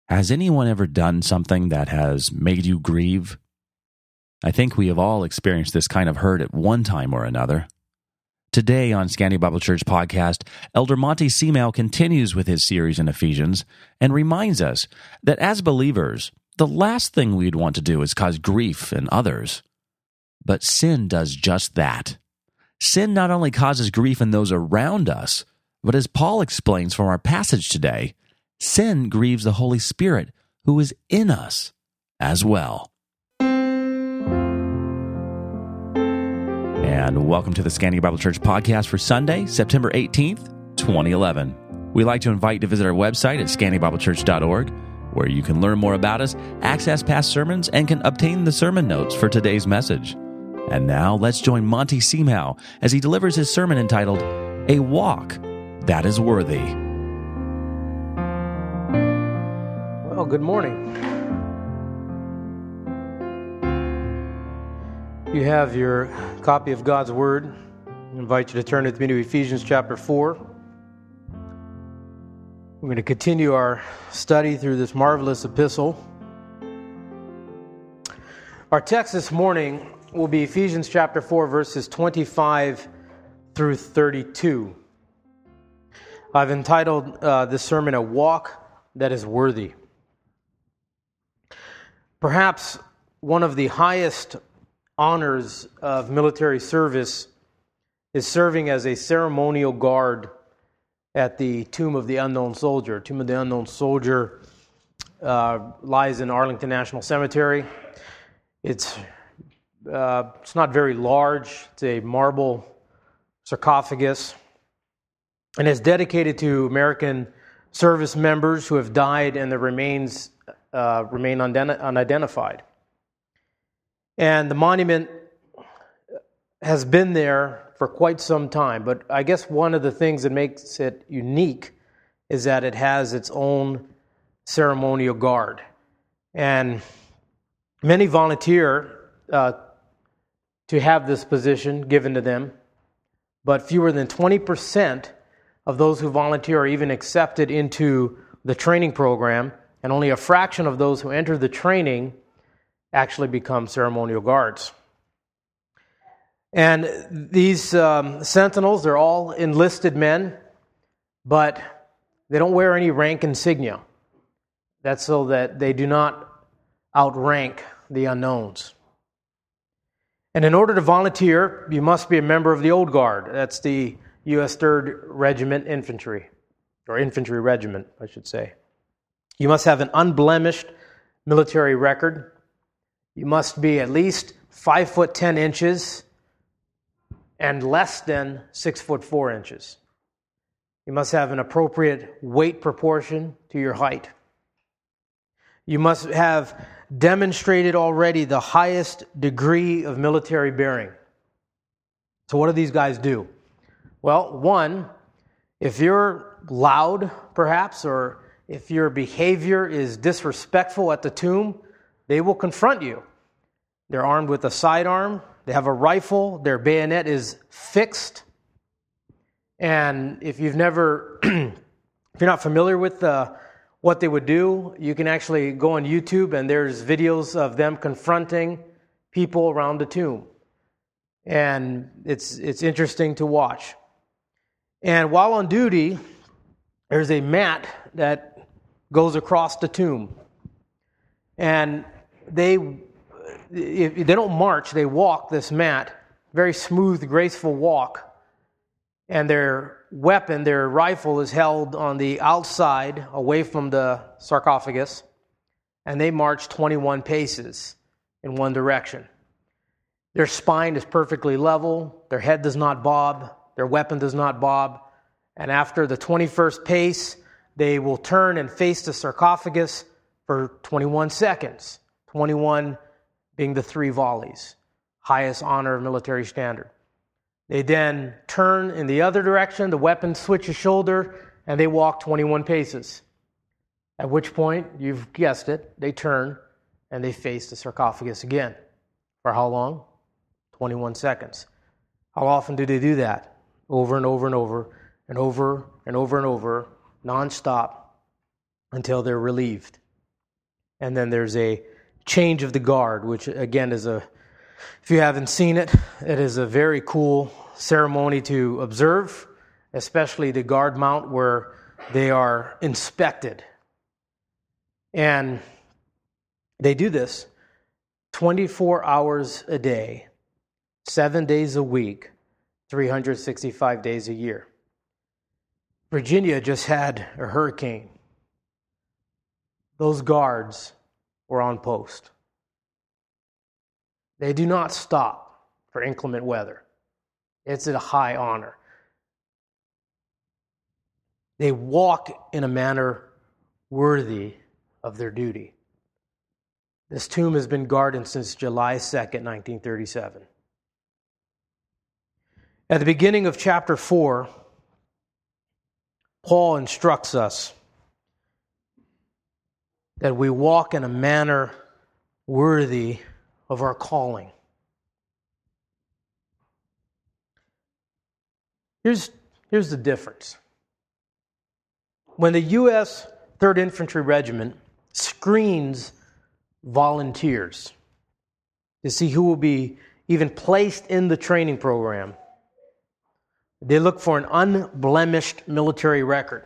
Has anyone ever done something that has made you grieve? I think we have all experienced this kind of hurt at one time or another. Today on Scandia Bible Church podcast, Elder Monty Seamale continues with his series in Ephesians and reminds us that as believers, the last thing we'd want to do is cause grief in others. But sin does just that. Sin not only causes grief in those around us, but as Paul explains from our passage today, sin grieves the Holy Spirit who is in us as well. And welcome to the Scandia Bible Church podcast for Sunday, September 18th, 2011. We'd like to invite you to visit our website at scandiabiblechurch.org, where you can learn more about us, access past sermons, and can obtain the sermon notes for today's message. And now let's join Monty Seamale as he delivers his sermon entitled, A Walk That Is Worthy. Well, good morning. You have your copy of God's Word. I invite you to turn with me to Ephesians chapter 4. We're going to continue our study through this marvelous epistle. Our text this morning will be Ephesians chapter 4, verses 25 through 32. I've entitled this sermon, A Walk That Is Worthy. Perhaps one of the highest honors of military service is serving as a ceremonial guard at the Tomb of the Unknown Soldier. Tomb of the Unknown Soldier lies in Arlington National Cemetery. It's not very large. It's a marble sarcophagus, and it's dedicated to American service members who have died and their remains remain unidentified. And the monument has been there for quite some time, but I guess one of the things that makes it unique is that it has its own ceremonial guard. And many volunteer to have this position given to them, but fewer than 20% of those who volunteer are even accepted into the training program, and only a fraction of those who enter the training actually become ceremonial guards. And these sentinels, they're all enlisted men, but they don't wear any rank insignia. That's so that they do not outrank the unknowns. And in order to volunteer, you must be a member of the Old Guard. That's the U.S. 3rd Regiment Infantry, or Infantry Regiment, I should say. You must have an unblemished military record. You must be at least 5 foot 10 inches and less than 6 foot 4 inches. You must have an appropriate weight proportion to your height. You must have demonstrated already the highest degree of military bearing. So what do these guys do? Well, one, if you're loud, perhaps, or if your behavior is disrespectful at the tomb, they will confront you. They're armed with a sidearm. They have a rifle. Their bayonet is fixed. And if you're not familiar with what they would do, you can actually go on YouTube and there's videos of them confronting people around the tomb. And it's interesting to watch. And while on duty, there's a mat that goes across the tomb. And if they don't march, they walk this mat, very smooth, graceful walk. And their weapon, their rifle, is held on the outside, away from the sarcophagus. And they march 21 paces in one direction. Their spine is perfectly level. Their head does not bob. Their weapon does not bob. And after the 21st pace, they will turn and face the sarcophagus for 21 seconds. 21 being the 3 volleys, highest honor of military standard. They then turn in the other direction, the weapon switches shoulder, and they walk 21 paces. At which point, you've guessed it, they turn and they face the sarcophagus again. For how long? 21 seconds. How often do they do that? Over and over and over, and over and over and over, non-stop, until they're relieved. And then there's a change of the guard, which again is if you haven't seen it, it is a very cool ceremony to observe, especially the guard mount where they are inspected. And they do this 24 hours a day, 7 days a week, 365 days a year. Virginia just had a hurricane. Those guards were on post. They do not stop for inclement weather. It's a high honor. They walk in a manner worthy of their duty. This tomb has been guarded since July 2nd, 1937. At the beginning of chapter 4, Paul instructs us that we walk in a manner worthy of our calling. Here's the difference. When the U.S. 3rd Infantry Regiment screens volunteers to see who will be even placed in the training program, they look for an unblemished military record.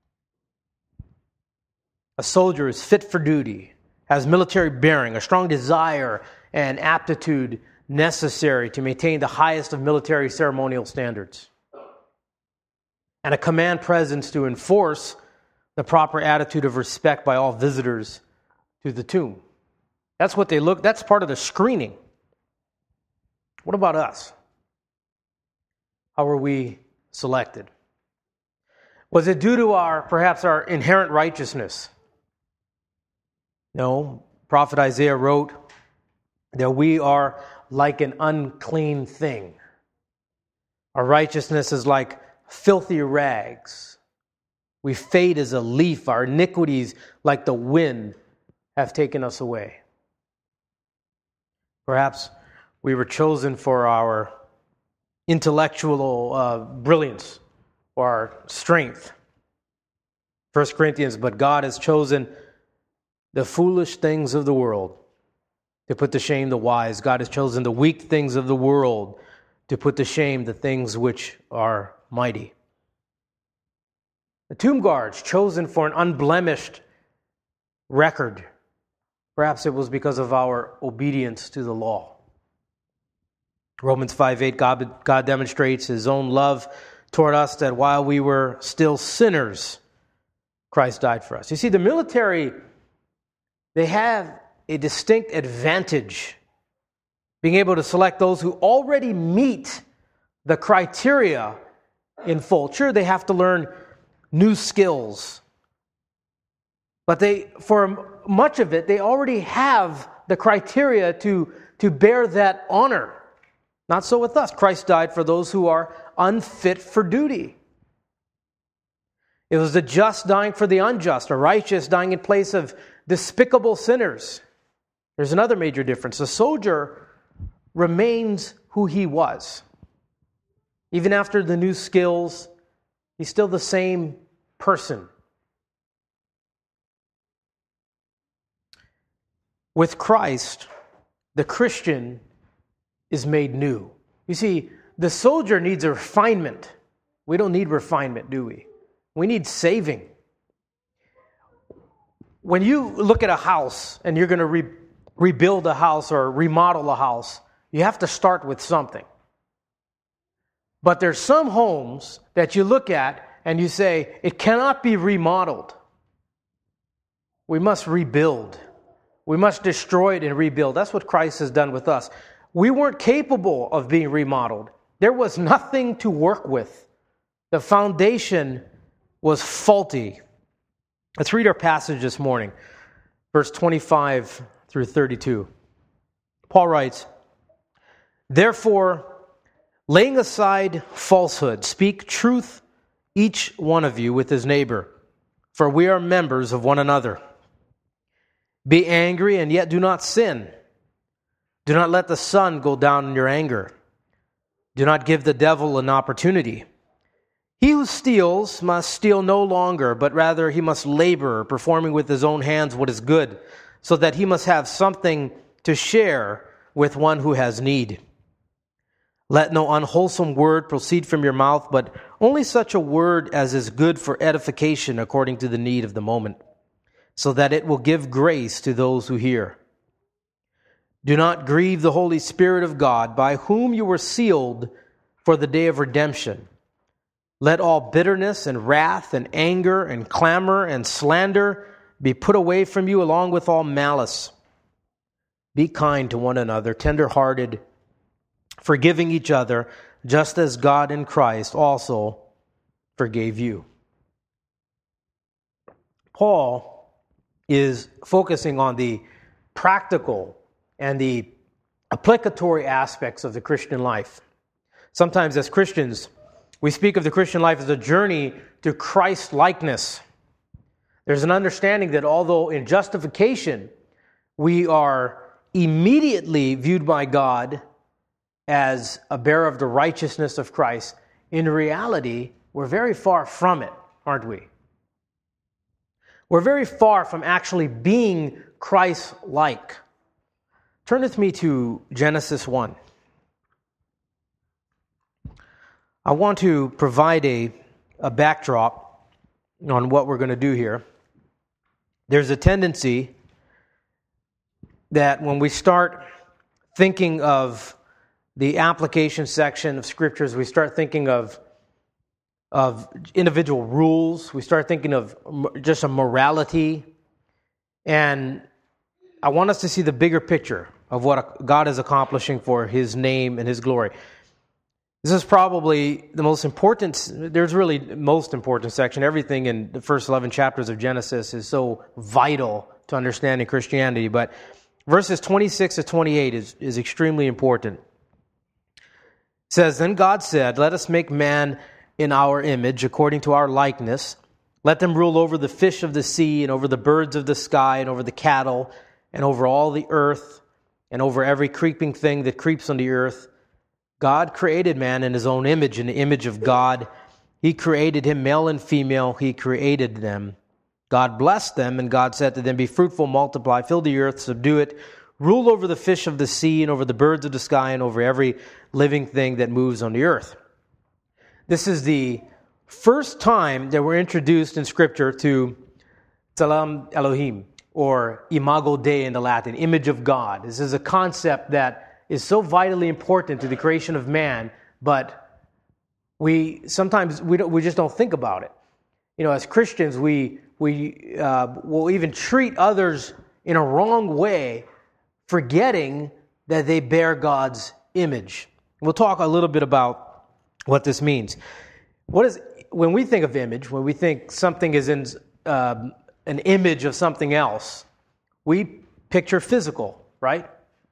A soldier is fit for duty, has military bearing, a strong desire and aptitude necessary to maintain the highest of military ceremonial standards, and a command presence to enforce the proper attitude of respect by all visitors to the tomb. That's what they look. That's part of the screening. What about us? How were we selected? Was it due to perhaps our inherent righteousness? No. Prophet Isaiah wrote that we are like an unclean thing. Our righteousness is like filthy rags. We fade as a leaf. Our iniquities, like the wind, have taken us away. Perhaps we were chosen for our intellectual brilliance or our strength. 1 Corinthians, but God has chosen the foolish things of the world to put to shame the wise. God has chosen the weak things of the world to put to shame the things which are mighty. The tomb guards chosen for an unblemished record. Perhaps it was because of our obedience to the law. Romans 5:8, God demonstrates His own love toward us that while we were still sinners, Christ died for us. You see, the military, they have a distinct advantage being able to select those who already meet the criteria in full. Sure, they have to learn new skills, but for much of it, they already have the criteria to bear that honor. Not so with us. Christ died for those who are unfit for duty. It was the just dying for the unjust, a righteous dying in place of despicable sinners. There's another major difference. The soldier remains who he was. Even after the new skills, he's still the same person. With Christ, the Christian is made new. You see, the soldier needs a refinement. We don't need refinement, do we? We need saving. When you look at a house and you're going to rebuild a house or remodel a house, you have to start with something. But there's some homes that you look at and you say, it cannot be remodeled. We must rebuild. We must destroy it and rebuild. That's what Christ has done with us. We weren't capable of being remodeled. There was nothing to work with. The foundation was faulty. Let's read our passage this morning, verse 25 through 32. Paul writes, therefore, laying aside falsehood, speak truth, each one of you with his neighbor, for we are members of one another. Be angry and yet do not sin. Do not let the sun go down in your anger. Do not give the devil an opportunity. He who steals must steal no longer, but rather he must labor, performing with his own hands what is good, so that he must have something to share with one who has need. Let no unwholesome word proceed from your mouth, but only such a word as is good for edification according to the need of the moment, so that it will give grace to those who hear. Do not grieve the Holy Spirit of God, by whom you were sealed for the day of redemption. Let all bitterness and wrath and anger and clamor and slander be put away from you, along with all malice. Be kind to one another, tender-hearted, forgiving each other, just as God in Christ also forgave you. Paul is focusing on the practical and the applicatory aspects of the Christian life. Sometimes as Christians, we speak of the Christian life as a journey to Christ-likeness. There's an understanding that although in justification we are immediately viewed by God as a bearer of the righteousness of Christ, in reality, we're very far from it, aren't we? We're very far from actually being Christ-like. Turn with me to Genesis 1. I want to provide a backdrop on what we're going to do here. There's a tendency that when we start thinking of the application section of Scriptures, we start thinking of individual rules, we start thinking of just a morality, and I want us to see the bigger picture of what God is accomplishing for His name and His glory. This is probably the most important, there's really the most important section. Everything in the first 11 chapters of Genesis is so vital to understanding Christianity, but verses 26 to 28 is extremely important. It says, Then God said, Let us make man in our image, according to our likeness. Let them rule over the fish of the sea, and over the birds of the sky, and over the cattle, and over all the earth, and over every creeping thing that creeps on the earth. God created man in His own image, in the image of God. He created him, male and female, He created them. God blessed them, and God said to them, Be fruitful, multiply, fill the earth, subdue it, rule over the fish of the sea, and over the birds of the sky, and over every living thing that moves on the earth. This is the first time that we're introduced in Scripture to Tselem Elohim, or Imago Dei in the Latin, image of God. This is a concept that is so vitally important to the creation of man, but we just don't think about it. You know, as Christians, we will even treat others in a wrong way, forgetting that they bear God's image. We'll talk a little bit about what this means. When we think of image, when we think something is in an image of something else, we picture physical, right?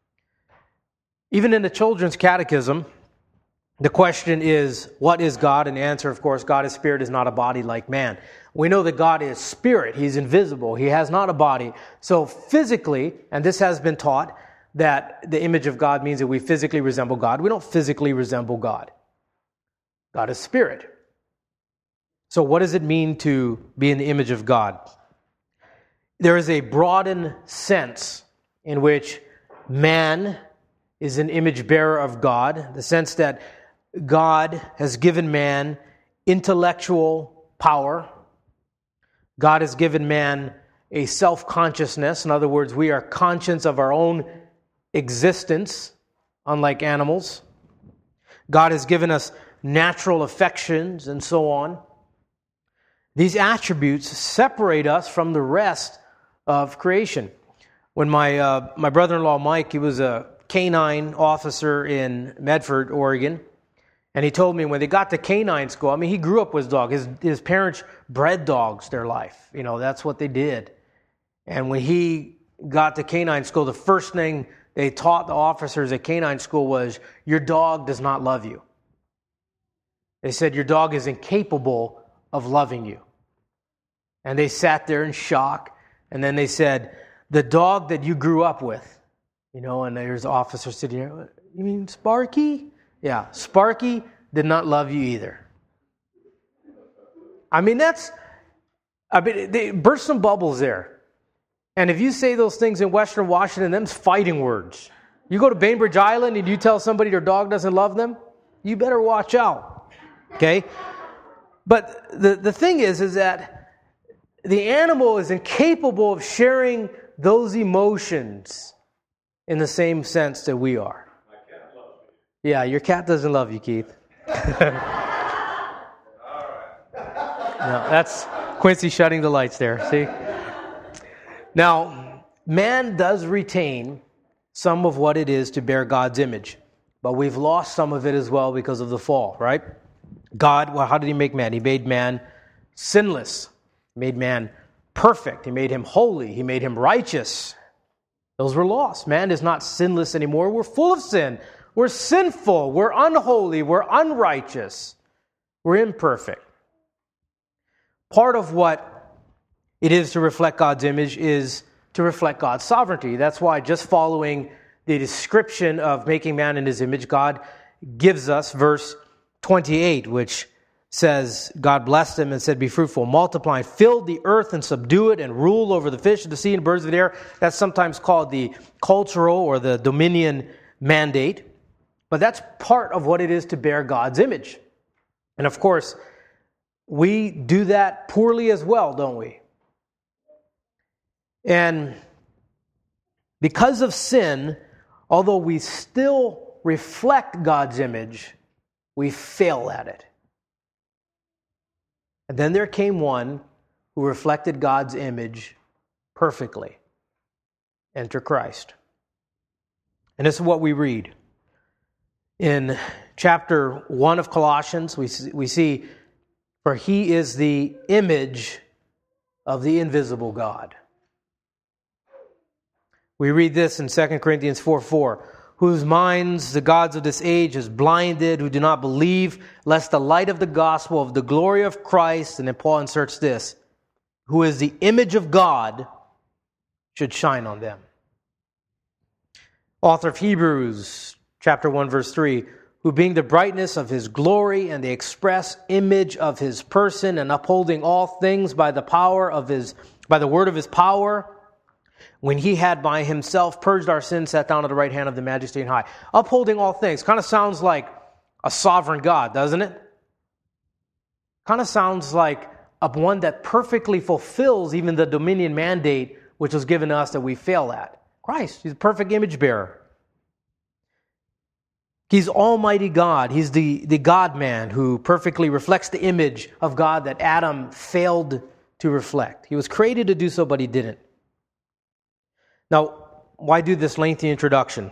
Even in the children's catechism, the question is, what is God? And the answer, of course, God is spirit, is not a body like man. We know that God is spirit. He's invisible. He has not a body. So physically, and this has been taught, that the image of God means that we physically resemble God. We don't physically resemble God. God is spirit. So what does it mean to be in the image of God? There is a broadened sense in which man is an image bearer of God, the sense that God has given man intellectual power. God has given man a self-consciousness. In other words, we are conscious of our own existence, unlike animals. God has given us natural affections and so on. These attributes separate us from the rest of creation. When my brother-in-law Mike, he was a canine officer in Medford, Oregon, and he told me when they got to canine school, I mean, he grew up with dogs. His parents bred dogs their life. You know, that's what they did. And when he got to canine school, the first thing they taught the officers at canine school was, your dog does not love you. They said, your dog is incapable of loving you. And they sat there in shock. And then they said, the dog that you grew up with, you know, and there's an officer sitting here, you mean Sparky? Yeah, Sparky did not love you either. I mean, they burst some bubbles there. And if you say those things in Western Washington, them's fighting words. You go to Bainbridge Island and you tell somebody their dog doesn't love them, you better watch out. Okay? But the thing is that the animal is incapable of sharing those emotions in the same sense that we are. My cat loves me. Yeah, your cat doesn't love you, Keith. No, that's Quincy shutting the lights there, see? Now, man does retain some of what it is to bear God's image, but we've lost some of it as well because of the fall, right? God, well, how did He make man? He made man sinless. He made man perfect. He made him holy. He made him righteous. Those were lost. Man is not sinless anymore. We're full of sin. We're sinful. We're unholy. We're unrighteous. We're imperfect. Part of what it is to reflect God's image is to reflect God's sovereignty. That's why just following the description of making man in His image, God gives us verse 28, which says, God blessed him and said, be fruitful, multiply, fill the earth and subdue it, and rule over the fish of the sea and birds of the air. That's sometimes called the cultural or the dominion mandate. But that's part of what it is to bear God's image. And of course, we do that poorly as well, don't we? And because of sin, although we still reflect God's image, we fail at it. And then there came one who reflected God's image perfectly. Enter Christ. And this is what we read. In chapter 1 of Colossians, we see, for He is the image of the invisible God. We read this in 2 Corinthians 4:4, whose minds the gods of this age is blinded, who do not believe, lest the light of the gospel of the glory of Christ, and then Paul inserts this, who is the image of God, should shine on them. Author of Hebrews, chapter 1, verse 3, who being the brightness of His glory and the express image of His person, and upholding all things by the word of His power, when He had by Himself purged our sins, sat down at the right hand of the Majesty on high. Upholding all things. Kind of sounds like a sovereign God, doesn't it? Kind of sounds like one that perfectly fulfills even the dominion mandate which was given to us that we fail at. Christ, He's a perfect image bearer. He's Almighty God. He's the God-man who perfectly reflects the image of God that Adam failed to reflect. He was created to do so, but he didn't. Now, why do this lengthy introduction?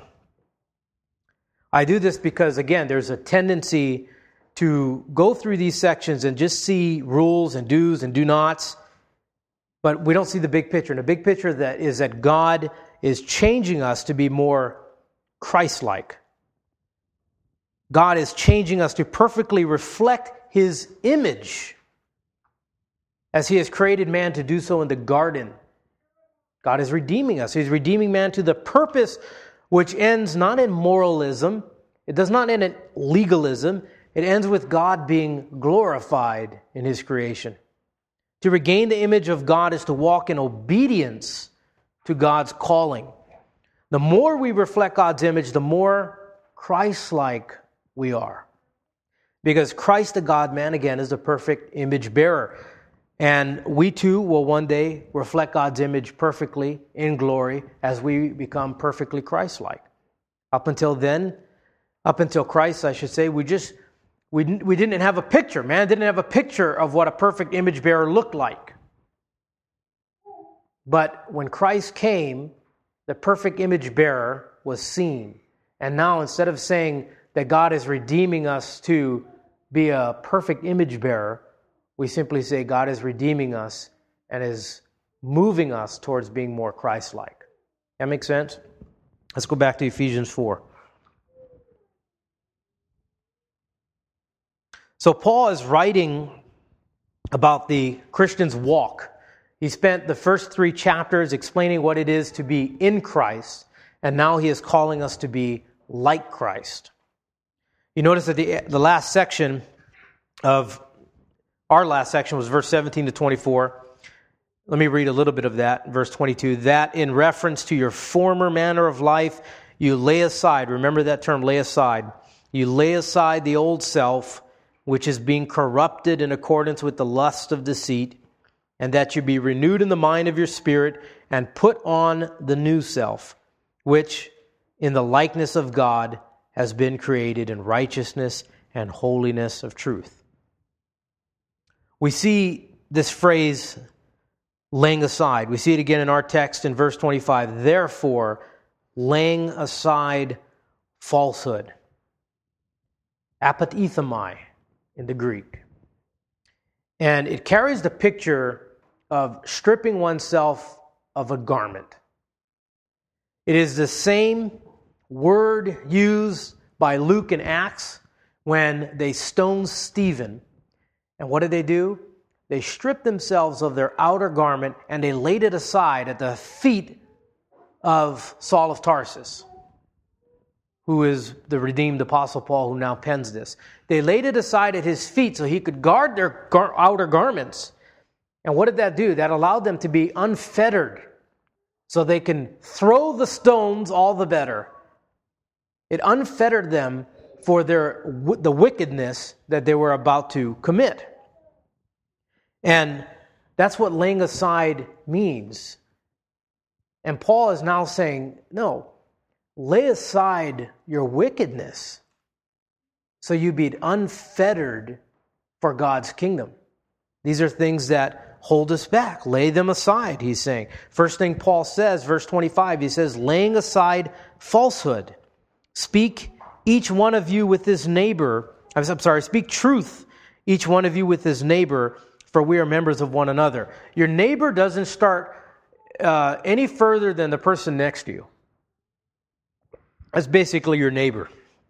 I do this because, again, there's a tendency to go through these sections and just see rules and do's and do-nots, but we don't see the big picture. And the big picture is that God is changing us to be more Christ-like. God is changing us to perfectly reflect His image as He has created man to do so in the garden. God is redeeming us. He's redeeming man to the purpose which ends not in moralism. It does not end in legalism. It ends with God being glorified in His creation. To regain the image of God is to walk in obedience to God's calling. The more we reflect God's image, the more Christ-like we are. Because Christ, the God-man, again, is the perfect image bearer. And we too will one day reflect God's image perfectly in glory as we become perfectly Christ-like. Up until then, up until Christ, I should say, we didn't have a picture. Man didn't have a picture of what a perfect image bearer looked like. But when Christ came, the perfect image bearer was seen. And now instead of saying that God is redeeming us to be a perfect image bearer, we simply say God is redeeming us and is moving us towards being more Christ-like. That makes sense? Let's go back to Ephesians 4. So Paul is writing about the Christian's walk. He spent the first 3 chapters explaining what it is to be in Christ, and now he is calling us to be like Christ. You notice that the last section of our last section was verse 17 to 24. Let me read a little bit of that, verse 22. That in reference to your former manner of life, you lay aside, remember that term, lay aside. You lay aside the old self, which is being corrupted in accordance with the lust of deceit, and that you be renewed in the mind of your spirit, and put on the new self, which in the likeness of God has been created in righteousness and holiness of truth. We see this phrase, laying aside. We see it again in our text in verse 25. Therefore, laying aside falsehood. Apatithemai in the Greek. And it carries the picture of stripping oneself of a garment. It is the same word used by Luke in Acts when they stoned Stephen. And what did they do? They stripped themselves of their outer garment and they laid it aside at the feet of Saul of Tarsus, who is the redeemed Apostle Paul who now pens this. They laid it aside at his feet so he could guard their outer garments. And what did that do? That allowed them to be unfettered so they can throw the stones all the better. It unfettered them for the wickedness that they were about to commit. And that's what laying aside means. And Paul is now saying, no, lay aside your wickedness so you be unfettered for God's kingdom. These are things that hold us back. Lay them aside, he's saying. First thing Paul says, verse 25, he says, laying aside falsehood. Speak each one of you with his neighbor. Speak truth, each one of you with his neighbor, for we are members of one another. Your neighbor doesn't start any further than the person next to you. That's basically your neighbor.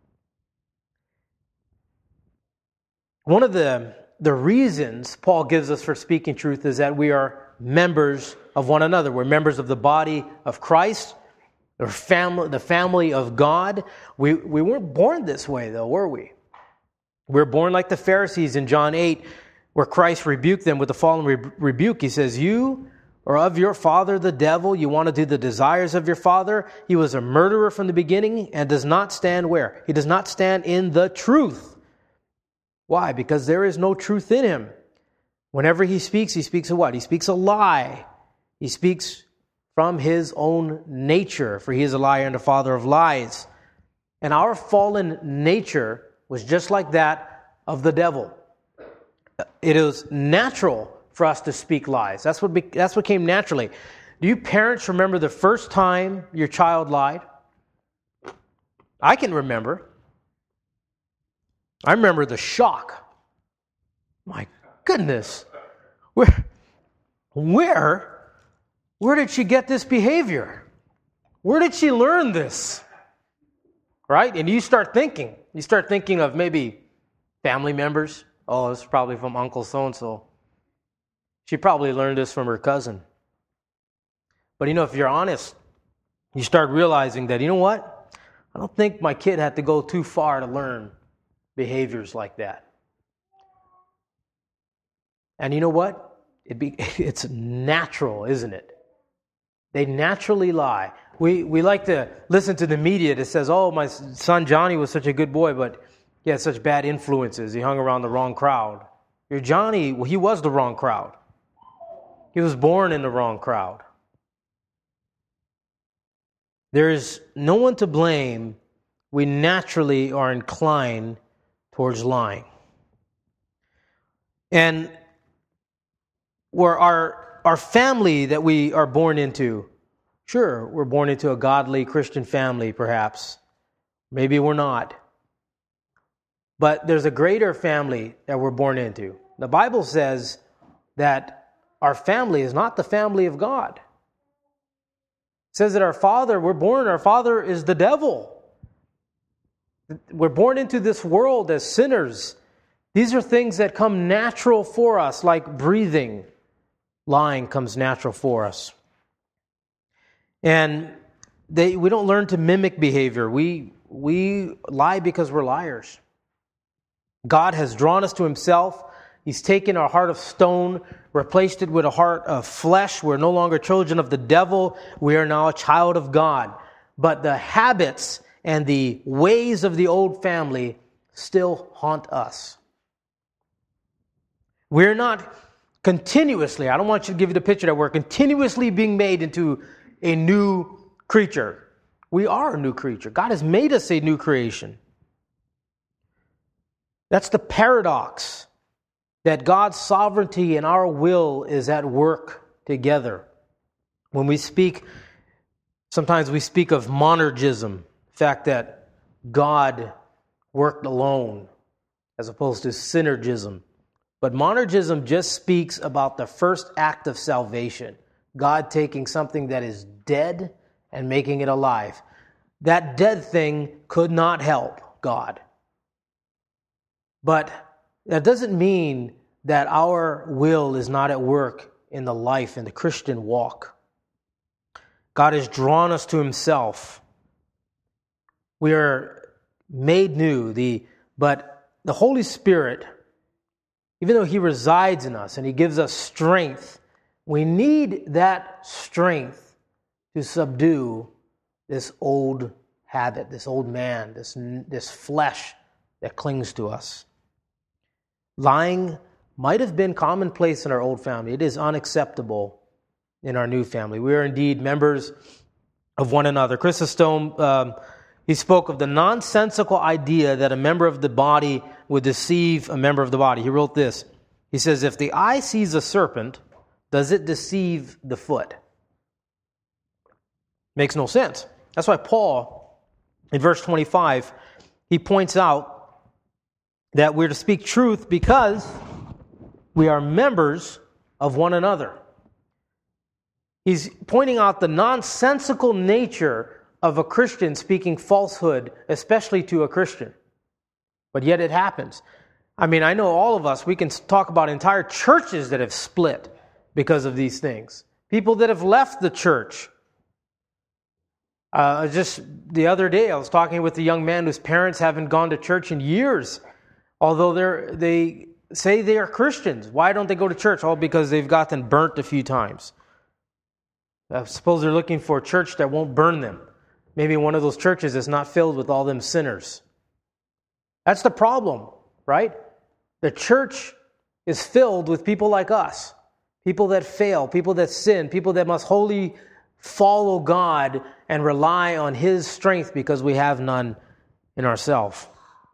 One of the reasons Paul gives us for speaking truth is that we are members of one another. We're members of the body of Christ, the family of God. We weren't born this way, though, were we? We're born like the Pharisees in John 8, where Christ rebuked them with the following rebuke. He says, you are of your father the devil. You want to do the desires of your father. He was a murderer from the beginning and does not stand where? He does not stand in the truth. Why? Because there is no truth in him. Whenever he speaks of what? He speaks a lie. He speaks from his own nature, for he is a liar and the father of lies. And our fallen nature was just like that of the devil. It is natural for us to speak lies. That's what came naturally. Do you parents remember the first time your child lied? I can remember. I remember the shock. My goodness. Where did she get this behavior? Where did she learn this? Right? And you start thinking of maybe family members. Oh, this is probably from Uncle so-and-so. She probably learned this from her cousin. But if you're honest, you start realizing that, you know what? I don't think my kid had to go too far to learn behaviors like that. And you know what? It's natural, isn't it? They naturally lie. We like to listen to the media that says, oh, my son Johnny was such a good boy, but he had such bad influences. He hung around the wrong crowd. Your Johnny, he was the wrong crowd. He was born in the wrong crowd. There is no one to blame. We naturally are inclined towards lying. And where our family that we are born into, sure, we're born into a godly Christian family, perhaps. Maybe we're not. But there's a greater family that we're born into. The Bible says that our family is not the family of God. It says that our father is the devil. We're born into this world as sinners. These are things that come natural for us, like breathing. Lying comes natural for us. And we don't learn to mimic behavior. We lie because we're liars. God has drawn us to himself. He's taken our heart of stone, replaced it with a heart of flesh. We're no longer children of the devil. We are now a child of God. But the habits and the ways of the old family still haunt us. We're not continuously, I don't want you to give you the picture that we're continuously being made into a new creature. We are a new creature. God has made us a new creation. That's the paradox, that God's sovereignty and our will is at work together. When we speak, sometimes we speak of monergism, the fact that God worked alone, as opposed to synergism. But monergism just speaks about the first act of salvation, God taking something that is dead and making it alive. That dead thing could not help God. But that doesn't mean that our will is not at work in the life, in the Christian walk. God has drawn us to Himself. We are made new, but the Holy Spirit, even though He resides in us and He gives us strength, we need that strength to subdue this old habit, this old man, this flesh that clings to us. Lying might have been commonplace in our old family. It is unacceptable in our new family. We are indeed members of one another. Chrysostom, he spoke of the nonsensical idea that a member of the body would deceive a member of the body. He wrote this. He says, if the eye sees a serpent, does it deceive the foot? Makes no sense. That's why Paul, in verse 25, he points out that we're to speak truth because we are members of one another. He's pointing out the nonsensical nature of a Christian speaking falsehood, especially to a Christian. But yet it happens. I mean, I know all of us, we can talk about entire churches that have split because of these things. People that have left the church. Just the other day, I was talking with a young man whose parents haven't gone to church in years, although they say they are Christians. Why don't they go to church? Oh, because they've gotten burnt a few times. I suppose they're looking for a church that won't burn them. Maybe one of those churches is not filled with all them sinners. That's the problem, right? The church is filled with people like us, people that fail, people that sin, people that must wholly follow God and rely on His strength because we have none in ourselves.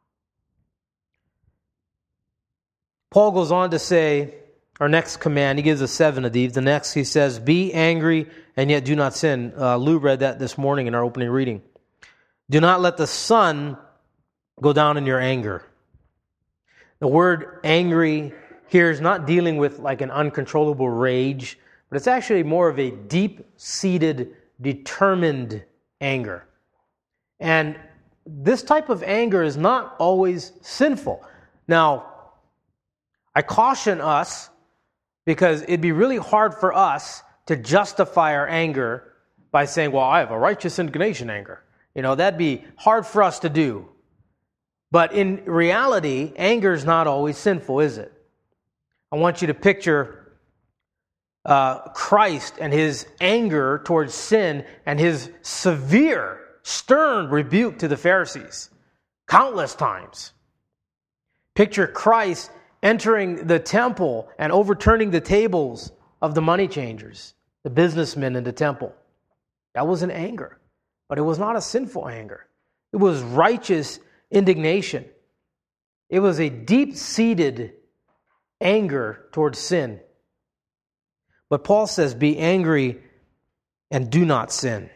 Paul goes on to say, our next command, he gives us 7 of these. The next, he says, be angry and yet do not sin. Lou read that this morning in our opening reading. Do not let the sun go down in your anger. The word angry here is not dealing with like an uncontrollable rage, but it's actually more of a deep-seated, determined anger. And this type of anger is not always sinful. Now, I caution us because it'd be really hard for us to justify our anger by saying, well, I have a righteous indignation anger. That'd be hard for us to do. But in reality, anger is not always sinful, is it? I want you to picture Christ and His anger towards sin and His severe, stern rebuke to the Pharisees countless times. Picture Christ entering the temple and overturning the tables of the money changers, the businessmen in the temple. That was an anger, but it was not a sinful anger. It was righteous indignation. It was a deep-seated anger towards sin. But Paul says, be angry and do not sin.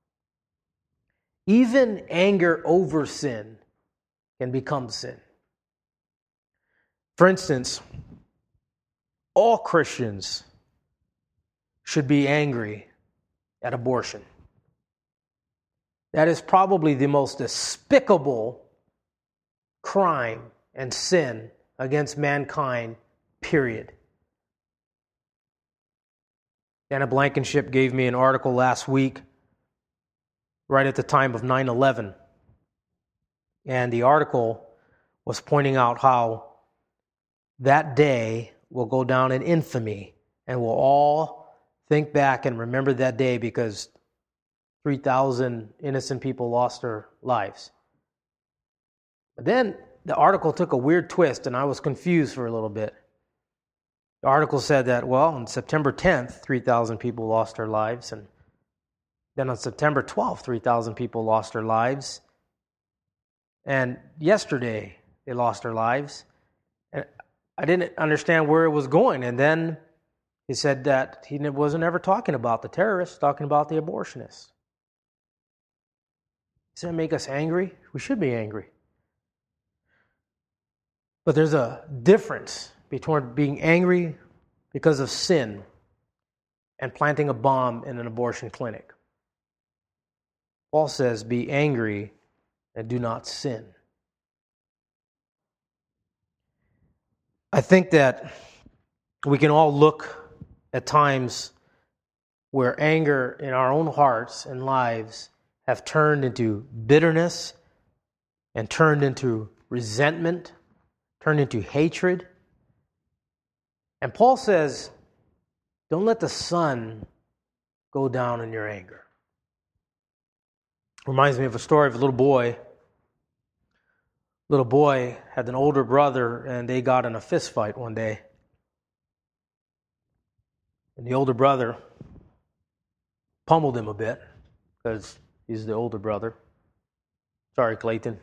Even anger over sin can become sin. For instance, all Christians should be angry at abortion. That is probably the most despicable crime and sin against mankind, period. Anna Blankenship gave me an article last week, right at the time of 9/11. And the article was pointing out how that day will go down in infamy, and we'll all think back and remember that day because 3,000 innocent people lost their lives. But then the article took a weird twist, and I was confused for a little bit. The article said that, well, on September 10th, 3,000 people lost their lives, and then on September 12th, 3,000 people lost their lives, and yesterday they lost their lives. And I didn't understand where it was going, and then he said that he wasn't ever talking about the terrorists, talking about the abortionists. Does that make us angry? We should be angry. But there's a difference between being angry because of sin and planting a bomb in an abortion clinic. Paul says, be angry and do not sin. I think that we can all look at times where anger in our own hearts and lives have turned into bitterness and turned into resentment, turned into hatred. And Paul says, don't let the sun go down in your anger. Reminds me of a story of a little boy. Little boy had an older brother, and they got in a fist fight one day. And the older brother pummeled him a bit because he's the older brother. Sorry, Clayton.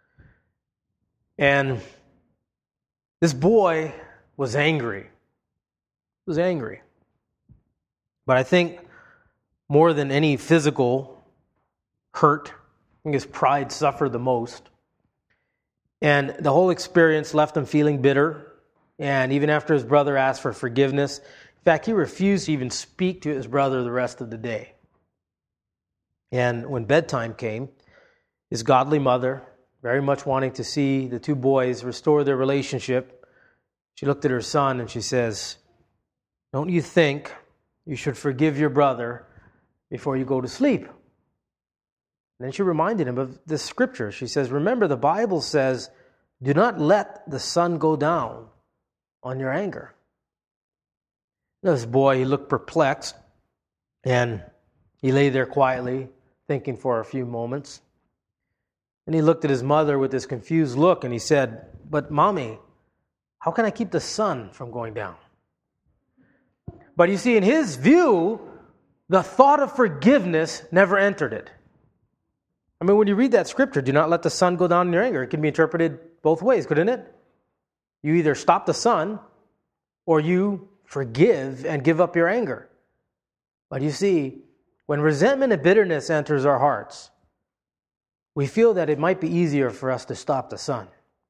And this boy was angry. He was angry. But I think more than any physical hurt, I think his pride suffered the most. And the whole experience left him feeling bitter. And even after his brother asked for forgiveness, in fact, he refused to even speak to his brother the rest of the day. And when bedtime came, his godly mother, very much wanting to see the two boys restore their relationship, she looked at her son and she says, don't you think you should forgive your brother before you go to sleep? And then she reminded him of the scripture. She says, remember, the Bible says, do not let the sun go down on your anger. This boy, he looked perplexed, and he lay there quietly, thinking for a few moments. And he looked at his mother with this confused look, and he said, but Mommy, how can I keep the sun from going down? But you see, in his view, the thought of forgiveness never entered it. I mean, when you read that scripture, do not let the sun go down in your anger, it can be interpreted both ways, couldn't it? You either stop the sun or you forgive and give up your anger. But you see, when resentment and bitterness enters our hearts, we feel that it might be easier for us to stop the sun.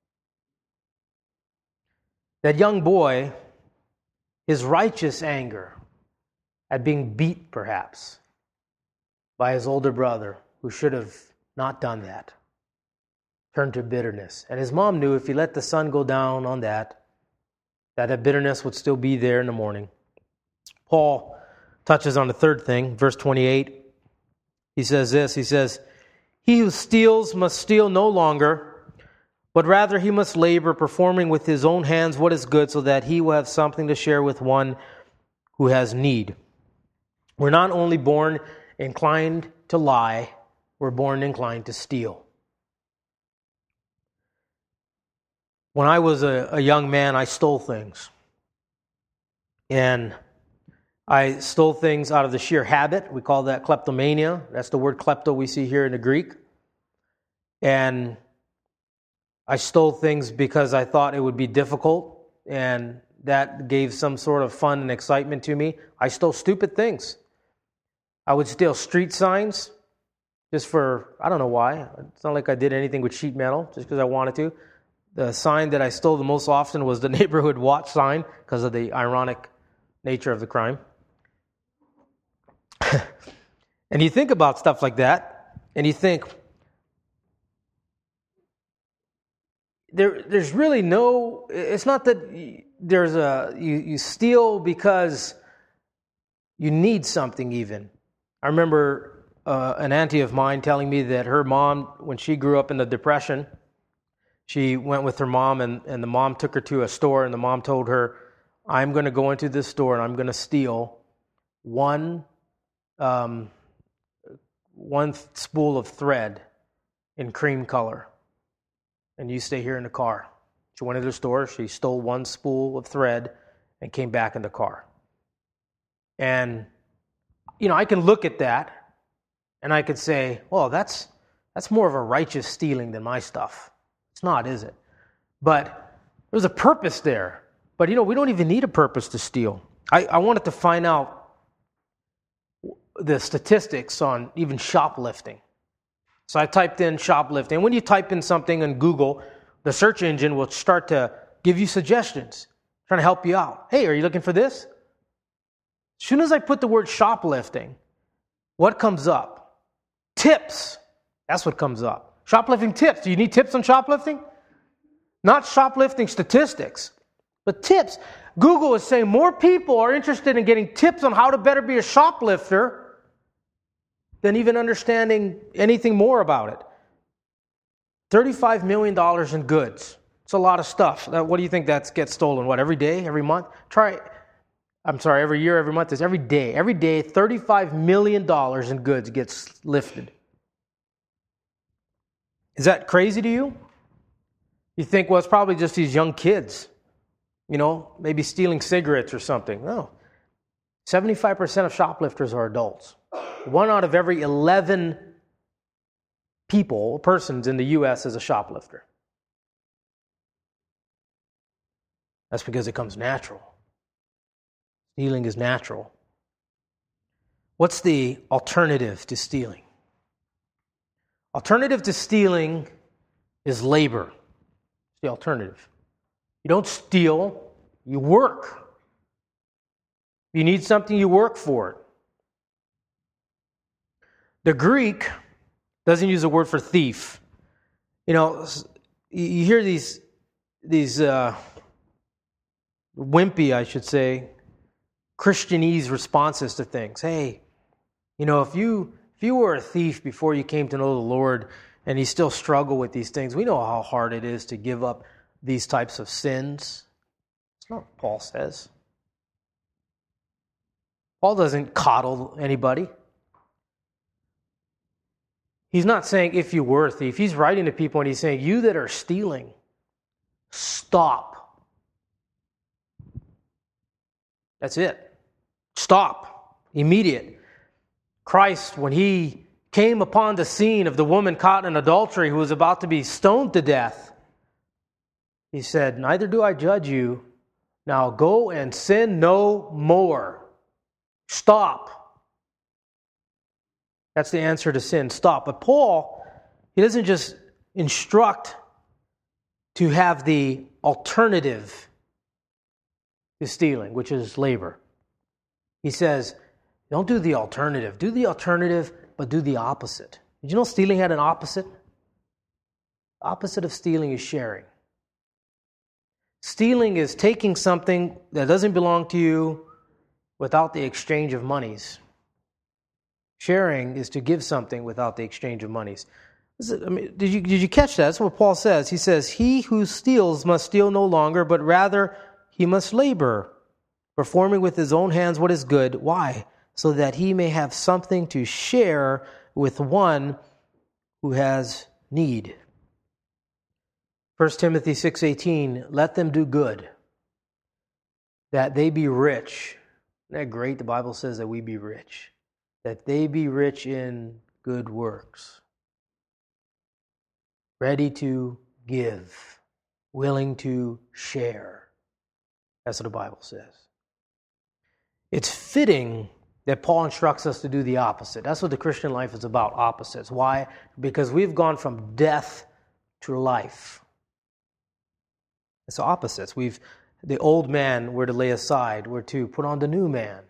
That young boy, his righteous anger at being beat perhaps by his older brother, who should have not done that, turned to bitterness. And his mom knew if he let the sun go down on that bitterness would still be there in the morning. Paul touches on the third thing, verse 28. He says this, he says, he who steals must steal no longer, but rather he must labor, performing with his own hands what is good, so that he will have something to share with one who has need. We're not only born inclined to lie, we're born inclined to steal. When I was a young man, I stole things. And I stole things out of the sheer habit. We call that kleptomania. That's the word klepto we see here in the Greek. And I stole things because I thought it would be difficult, and that gave some sort of fun and excitement to me. I stole stupid things. I would steal street signs just for, I don't know why. It's not like I did anything with sheet metal, just because I wanted to. The sign that I stole the most often was the neighborhood watch sign because of the ironic nature of the crime. And you think about stuff like that, and you think, there's really no, it's not that there's you steal because you need something even. I remember an auntie of mine telling me that her mom, when she grew up in the Depression, She went with her mom, and the mom took her to a store, and the mom told her, I'm going to go into this store and I'm going to steal one spool of thread in cream color, and you stay here in the car. She went into the store, she stole one spool of thread and came back in the car. And, I can look at that and I could say, well, that's more of a righteous stealing than my stuff. It's not, is it? But there's a purpose there. But, we don't even need a purpose to steal. I wanted to find out the statistics on even shoplifting. So I typed in shoplifting. When you type in something in Google, the search engine will start to give you suggestions, trying to help you out. Hey, are you looking for this? As soon as I put the word shoplifting, what comes up? Tips. That's what comes up. Shoplifting tips. Do you need tips on shoplifting? Not shoplifting statistics, but tips. Google is saying more people are interested in getting tips on how to better be a shoplifter than even understanding anything more about it. $35 million in goods. It's a lot of stuff. What do you think that gets stolen? What, every day, every month? Every year, every month. It's every day. Every day, $35 million in goods gets lifted. Is that crazy to you? You think, well, it's probably just these young kids, maybe stealing cigarettes or something. No. 75% of shoplifters are adults. 1 out of every 11 persons in the U.S. is a shoplifter. That's because it comes natural. Stealing is natural. What's the alternative to stealing? Alternative to stealing is labor. It's the alternative. You don't steal, you work. If you need something, you work for it. The Greek doesn't use the word for thief. You hear these wimpy, I should say, Christianese responses to things. Hey, if you were a thief before you came to know the Lord and you still struggle with these things, we know how hard it is to give up these types of sins. That's not what Paul says. Paul doesn't coddle anybody. He's not saying if you were a thief. He's writing to people and he's saying, you that are stealing, stop. That's it. Stop. Immediate. Christ, when he came upon the scene of the woman caught in adultery who was about to be stoned to death, he said, neither do I judge you. Now go and sin no more. Stop. That's the answer to sin. Stop. But Paul, he doesn't just instruct to have the alternative to stealing, which is labor. He says, don't do the alternative. Do the alternative, but do the opposite. Did you know stealing had an opposite? The opposite of stealing is sharing. Stealing is taking something that doesn't belong to you without the exchange of monies. Sharing is to give something without the exchange of monies. Did you catch that? That's what Paul says. He says, he who steals must steal no longer, but rather he must labor, performing with his own hands what is good. Why? So that he may have something to share with one who has need. 1 Timothy 6:18, let them do good, that they be rich. Isn't that great? The Bible says that we be rich. That they be rich in good works. Ready to give. Willing to share. That's what the Bible says. It's fitting that Paul instructs us to do the opposite. That's what the Christian life is about, opposites. Why? Because we've gone from death to life. It's opposites. The old man we're to lay aside. We're to put on the new man.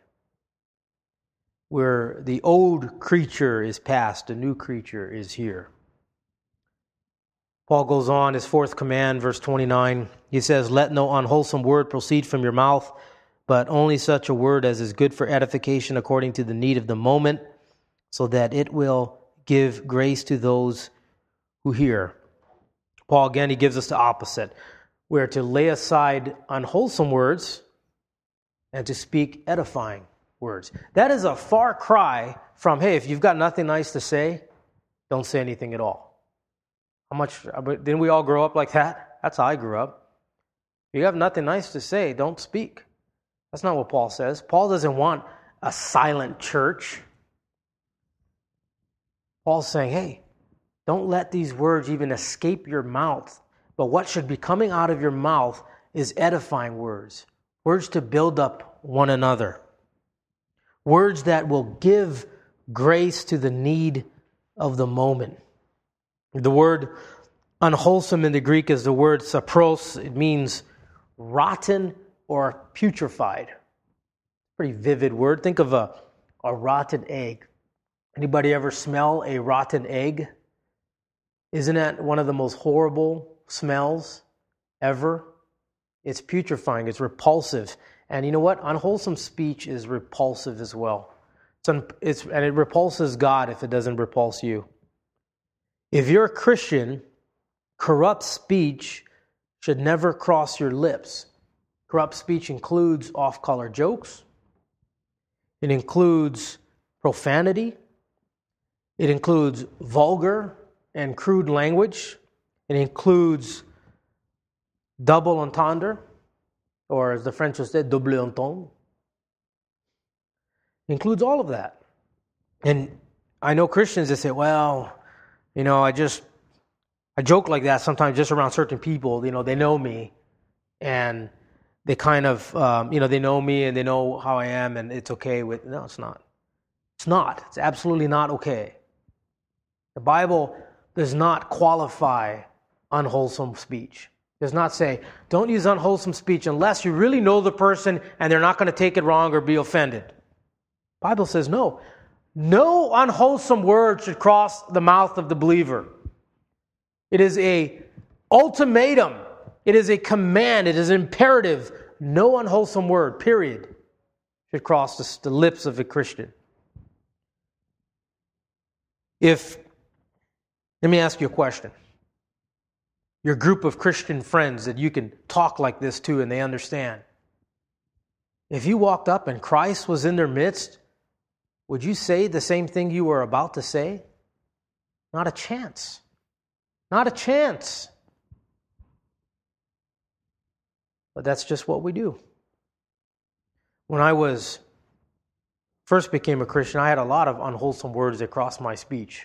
Where the old creature is past, the new creature is here. Paul goes on, his fourth command, verse 29. He says, let no unwholesome word proceed from your mouth, but only such a word as is good for edification according to the need of the moment, so that it will give grace to those who hear. Paul, again, he gives us the opposite. We are to lay aside unwholesome words and to speak edifying words. That is a far cry from, hey, if you've got nothing nice to say, don't say anything at all. Didn't we all grow up like that? That's how I grew up. If you have nothing nice to say, don't speak. That's not what Paul says. Paul doesn't want a silent church. Paul's saying, hey, don't let these words even escape your mouth. But what should be coming out of your mouth is edifying words. Words to build up one another. Words that will give grace to the need of the moment. The word unwholesome in the Greek is the word sapros. It means rotten or putrefied. Pretty vivid word. Think of a rotten egg. Anybody ever smell a rotten egg? Isn't that one of the most horrible smells ever? It's putrefying. It's repulsive. And you know what? Unwholesome speech is repulsive as well. And it repulses God if it doesn't repulse you. If you're a Christian, corrupt speech should never cross your lips. Corrupt speech includes off-color jokes. It includes profanity. It includes vulgar and crude language. It includes double entendre, or as the French would say, double entendre. It includes all of that. And I know Christians that say, well, you know, I joke like that sometimes just around certain people. You know, they know me, and they kind of, they know me and they know how I am, and it's okay with. No, it's not. It's not. It's absolutely not okay. The Bible does not qualify unwholesome speech. It does not say, don't use unwholesome speech unless you really know the person and they're not going to take it wrong or be offended. The Bible says no. No unwholesome word should cross the mouth of the believer. It is an ultimatum. It is a command. It is imperative. No unwholesome word, period, should cross the lips of a Christian. Let me ask you a question. Your group of Christian friends that you can talk like this to and they understand. If you walked up and Christ was in their midst, would you say the same thing you were about to say? Not a chance. Not a chance. But that's just what we do. When I first became a Christian, I had a lot of unwholesome words that crossed my speech.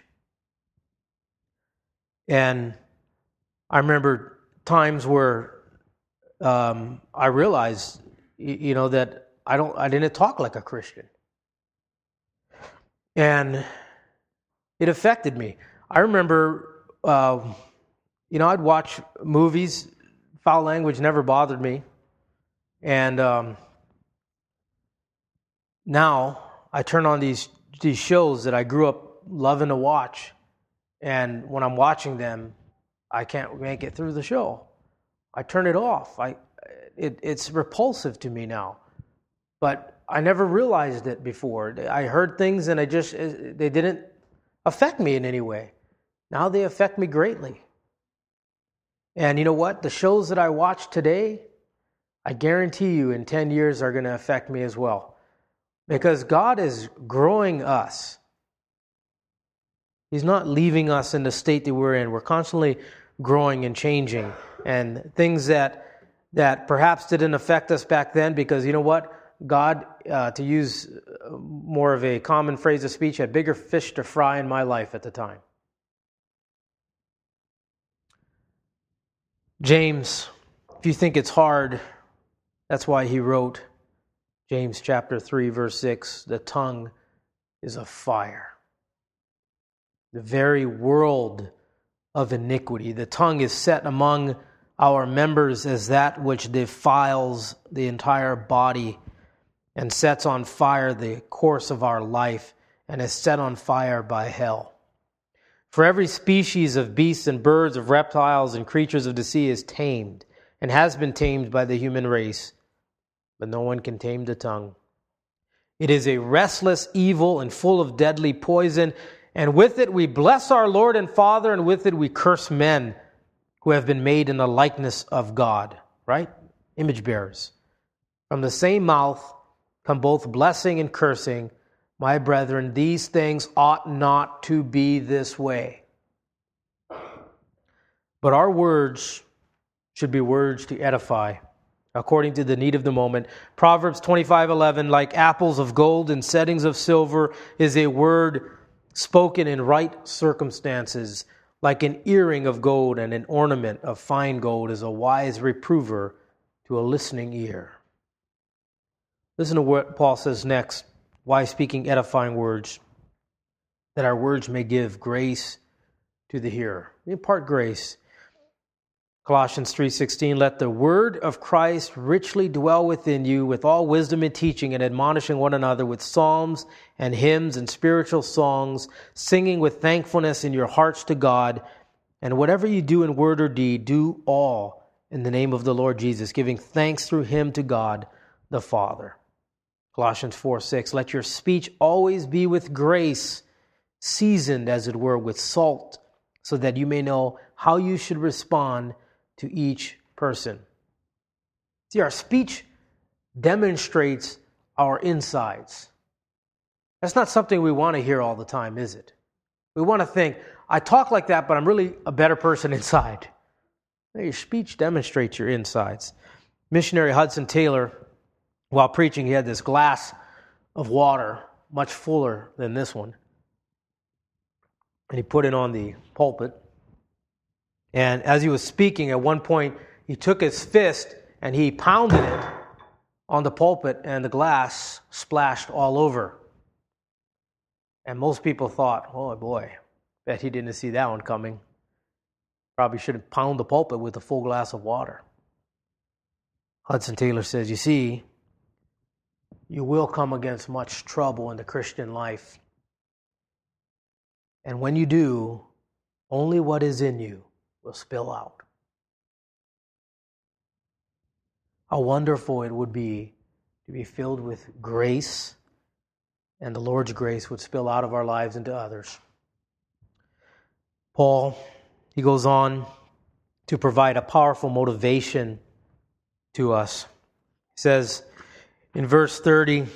And I remember times where I realized, that I didn't talk like a Christian. And it affected me. I remember, I'd watch movies. Foul language never bothered me. And now I turn on these shows that I grew up loving to watch. And when I'm watching them, I can't make it through the show. I turn it off. It's repulsive to me now. But I never realized it before. I heard things and they didn't affect me in any way. Now they affect me greatly. And you know what? The shows that I watch today, I guarantee you in 10 years are going to affect me as well. Because God is growing us. He's not leaving us in the state that we're in. We're constantly growing and changing. And things that perhaps didn't affect us back then, because you know what? God, to use more of a common phrase of speech, had bigger fish to fry in my life at the time. James, if you think it's hard, that's why he wrote James chapter 3, verse 6, the tongue is a fire. The very world of iniquity. The tongue is set among our members as that which defiles the entire body and sets on fire the course of our life and is set on fire by hell. For every species of beasts and birds, of reptiles and creatures of the sea is tamed and has been tamed by the human race, but no one can tame the tongue. It is a restless evil and full of deadly poison, and with it we bless our Lord and Father, and with it we curse men who have been made in the likeness of God, right? Image bearers. From the same mouth come both blessing and cursing. My brethren, these things ought not to be this way. But our words should be words to edify, according to the need of the moment. Proverbs 25:11, like apples of gold in settings of silver, is a word spoken in right circumstances. Like an earring of gold and an ornament of fine gold is a wise reprover to a listening ear. Listen to what Paul says next. Why speaking edifying words? That our words may give grace to the hearer. Impart grace. Colossians 3:16, let the word of Christ richly dwell within you with all wisdom and teaching, and admonishing one another with psalms and hymns and spiritual songs, singing with thankfulness in your hearts to God. And whatever you do in word or deed, do all in the name of the Lord Jesus, giving thanks through him to God the Father. Colossians 4:6, let your speech always be with grace, seasoned as it were with salt, so that you may know how you should respond to each person. See, our speech demonstrates our insides. That's not something we want to hear all the time, is it? We want to think, I talk like that, but I'm really a better person inside. Your speech demonstrates your insides. Missionary Hudson Taylor, while preaching, he had this glass of water, much fuller than this one. And he put it on the pulpit. And as he was speaking, at one point, he took his fist and he pounded it on the pulpit, and the glass splashed all over. And most people thought, oh boy, bet he didn't see that one coming. Probably shouldn't pound the pulpit with a full glass of water. Hudson Taylor says, you see, you will come against much trouble in the Christian life. And when you do, only what is in you will spill out. How wonderful it would be to be filled with grace, and the Lord's grace would spill out of our lives into others. Paul, he goes on to provide a powerful motivation to us. He says in verse 30,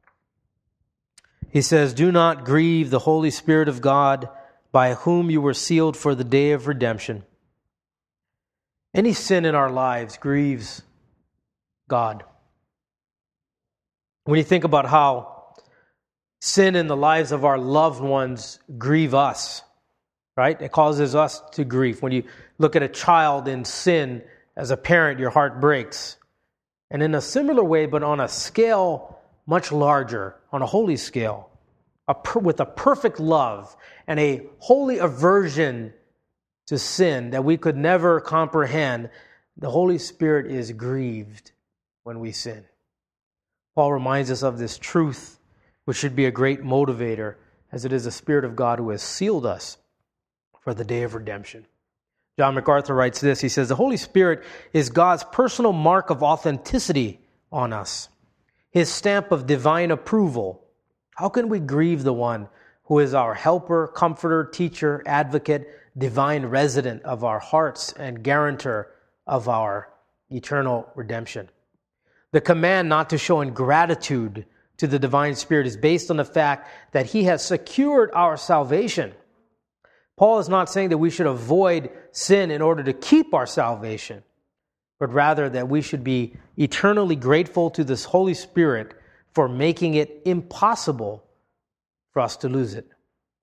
he says, do not grieve the Holy Spirit of God, by whom you were sealed for the day of redemption. Any sin in our lives grieves God. When you think about how sin in the lives of our loved ones grieve us, right? It causes us to grieve. When you look at a child in sin, as a parent, your heart breaks. And in a similar way, but on a scale much larger, on a holy scale, with a perfect love and a holy aversion to sin that we could never comprehend, the Holy Spirit is grieved when we sin. Paul reminds us of this truth, which should be a great motivator, as it is the Spirit of God who has sealed us for the day of redemption. John MacArthur writes this, he says, the Holy Spirit is God's personal mark of authenticity on us, his stamp of divine approval. How can we grieve the one who is our helper, comforter, teacher, advocate, divine resident of our hearts and guarantor of our eternal redemption? The command not to show ingratitude to the divine Spirit is based on the fact that he has secured our salvation. Paul is not saying that we should avoid sin in order to keep our salvation, but rather that we should be eternally grateful to this Holy Spirit for making it impossible for us to lose it.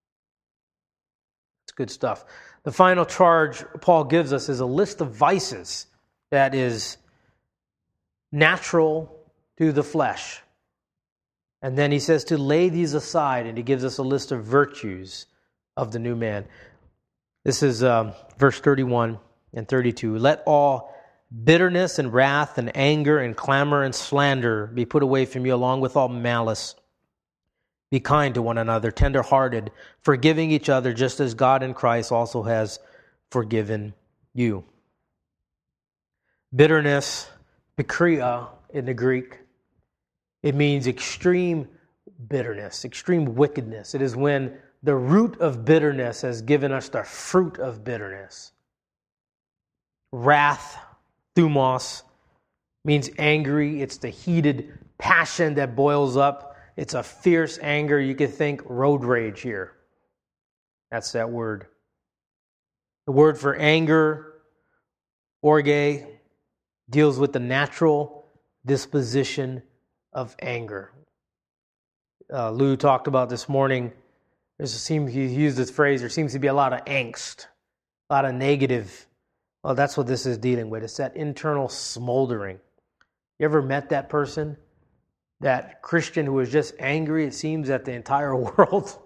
It's good stuff. The final charge Paul gives us is a list of vices that is natural to the flesh. And then he says to lay these aside, and he gives us a list of virtues of the new man. This is verse 31 and 32. Let all bitterness and wrath and anger and clamor and slander be put away from you, along with all malice. Be kind to one another, tender-hearted, forgiving each other, just as God in Christ also has forgiven you. Bitterness, pikria in the Greek, it means extreme bitterness, extreme wickedness. It is when the root of bitterness has given us the fruit of bitterness. wrath, thumos, means angry. It's the heated passion that boils up. It's a fierce anger. You could think road rage here. That's that word. The word for anger, orge, deals with the natural disposition of anger. Lou talked about this morning. He used this phrase, there seems to be a lot of angst, a lot of negative. Well, that's what this is dealing with. It's that internal smoldering. You ever met that person? That Christian who is just angry, it seems, at the entire world?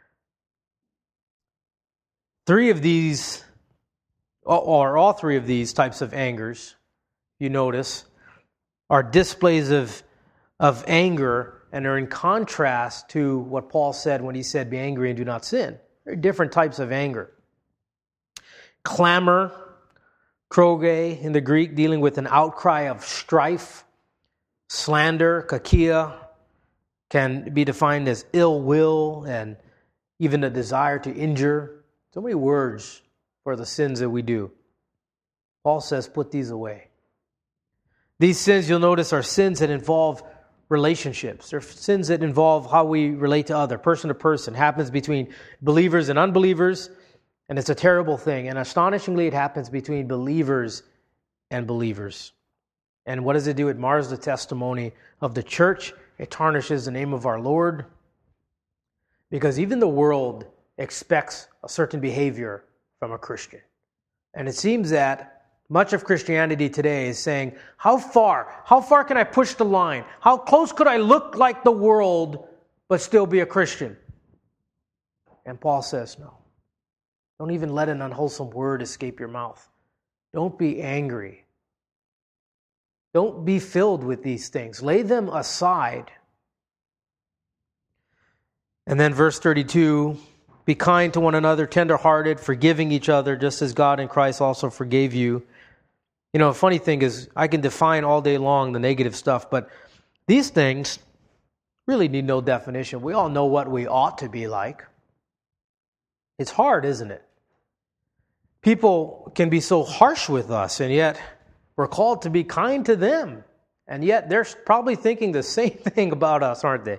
Three of these, or all three of these types of angers, you notice, are displays of anger, and are in contrast to what Paul said when he said, be angry and do not sin. There are different types of anger. Clamor, kroge in the Greek, dealing with an outcry of strife. Slander, kakia, can be defined as ill will and even a desire to injure. So many words for the sins that we do. Paul says, put these away. These sins, you'll notice, are sins that involve relationships. They're sins that involve how we relate to other, person to person. It happens between believers and unbelievers, and it's a terrible thing. And astonishingly, it happens between believers and believers. And what does it do? It mars the testimony of the church. It tarnishes the name of our Lord. Because even the world expects a certain behavior from a Christian. And it seems that much of Christianity today is saying, how far can I push the line? How close could I look like the world but still be a Christian? And Paul says, no. Don't even let an unwholesome word escape your mouth. Don't be angry. Don't be filled with these things. Lay them aside. And then verse 32, be kind to one another, tenderhearted, forgiving each other, just as God in Christ also forgave you. You know, a funny thing is, I can define all day long the negative stuff, but these things really need no definition. We all know what we ought to be like. It's hard, isn't it? People can be so harsh with us, and yet we're called to be kind to them. And yet they're probably thinking the same thing about us, aren't they?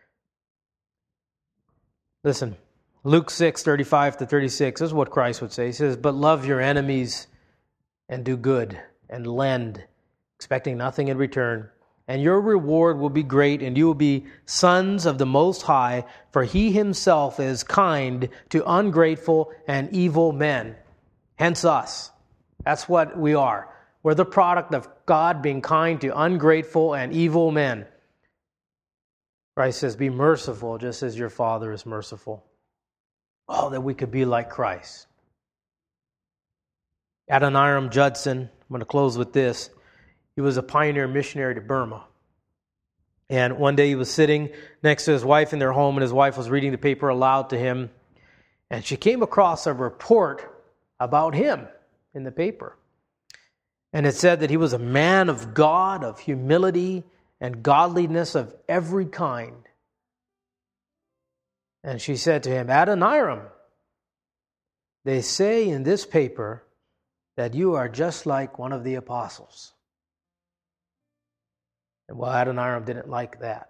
Listen, Luke 6:35-36, this is what Christ would say. He says, but love your enemies and do good and lend, expecting nothing in return. And your reward will be great, and you will be sons of the Most High, for He Himself is kind to ungrateful and evil men. Hence us. That's what we are. We're the product of God being kind to ungrateful and evil men. Christ says, be merciful just as your Father is merciful. Oh, that we could be like Christ. Adoniram Judson, I'm going to close with this. He was a pioneer missionary to Burma. And one day he was sitting next to his wife in their home, and his wife was reading the paper aloud to him. And she came across a report about him in the paper. And it said that he was a man of God, of humility and godliness of every kind. And she said to him, Adoniram, they say in this paper that you are just like one of the apostles. And well, Adoniram didn't like that.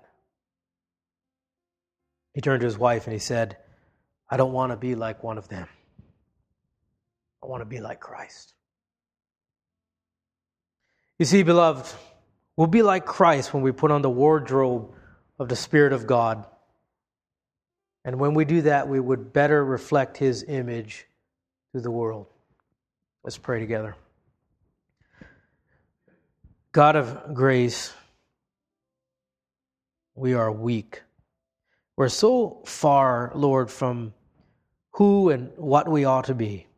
He turned to his wife and he said, I don't want to be like one of them. I want to be like Christ. You see, beloved, we'll be like Christ when we put on the wardrobe of the Spirit of God. And when we do that, we would better reflect His image to the world. Let's pray together. God of grace, we are weak. We're so far, Lord, from who and what we ought to be.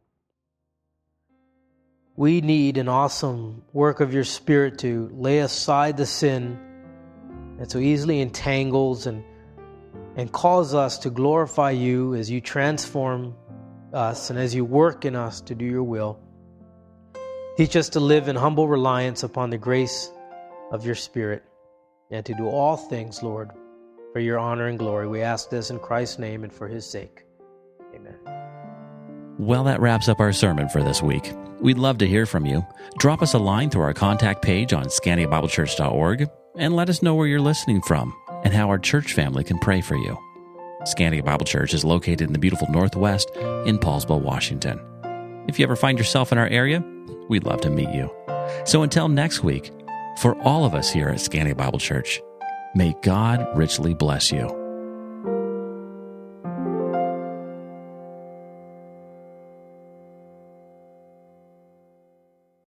We need an awesome work of your Spirit to lay aside the sin that so easily entangles and cause us to glorify you as you transform us and as you work in us to do your will. Teach us to live in humble reliance upon the grace of your Spirit and to do all things, Lord, for your honor and glory. We ask this in Christ's name and for His sake. Amen. Well, that wraps up our sermon for this week. We'd love to hear from you. Drop us a line through our contact page on ScandiaBibleChurch.org and let us know where you're listening from and how our church family can pray for you. Scandia Bible Church is located in the beautiful Northwest in Paulsville, Washington. If you ever find yourself in our area, we'd love to meet you. So until next week, for all of us here at Scandia Bible Church, may God richly bless you.